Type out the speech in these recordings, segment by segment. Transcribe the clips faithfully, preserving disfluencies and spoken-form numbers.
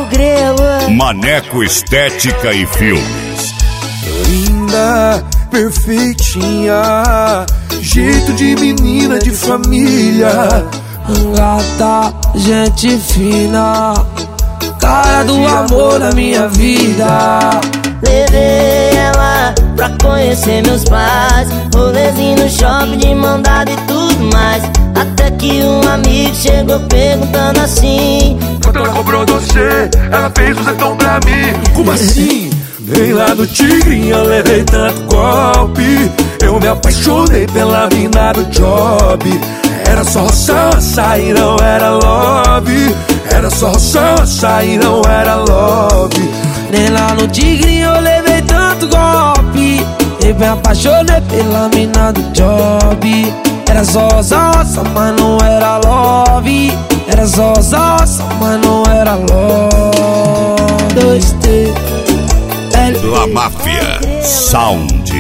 grego. Maneco Estética e Filmes. Linda, perfeitinha, jeito de menina de família. Gata, gente fina, cara do amor da minha vida. Levei ela pra conhecer meus pais, rolezinho no shopping de mão dada e tudo mais. Até que um amigo chegou perguntando assim: quanto ela cobrou você? Ela fez um zetão pra mim. Como assim? Nem lá no Tigrinho eu levei tanto golpe. Eu me apaixonei pela mina do job. Era só roça, açaí, não era love. Era só roça, açaí, não era love. Nem lá no Tigrinho eu levei tanto golpe. Eu me apaixonei pela mina do job. Era só roça, mas não era love. Era só roça, mas não era love. Dois T La Máfia Sound.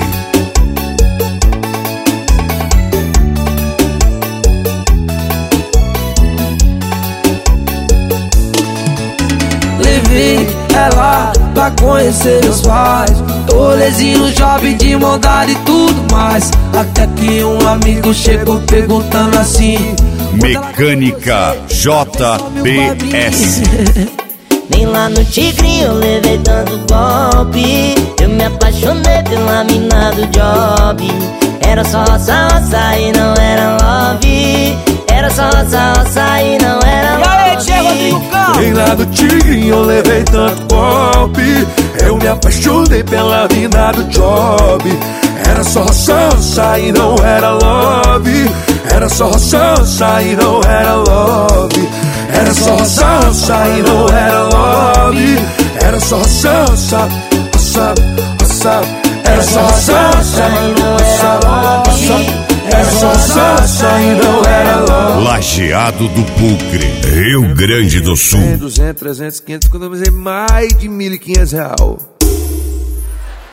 Levei ela pra conhecer meus pais, rolezinho no shopping de mão dada e tudo mais. Até que um amigo chegou perguntando assim: Mecânica J B S. nem lá no Tigrinho eu levei tanto golpe. Eu me apaixonei pela mina do job. Era só roça, roça e não era love. Era só roça, roça e não era love. Nem lá do Tigrinho eu levei tanto golpe. Eu me apaixonei pela mina do job. Era só roça, roça e não era love. Era só roça, roça e não era love. Era só roça, roça e não era love. Era só roça, roça, roça, roça. Era só roça, roça e não era love. Era só roça, roça e não era love. Lajeado do Pucre, Rio Grande do Sul. duzentos, trezentos, quinhentos, quando eu usei mais de mil e quinhentos real.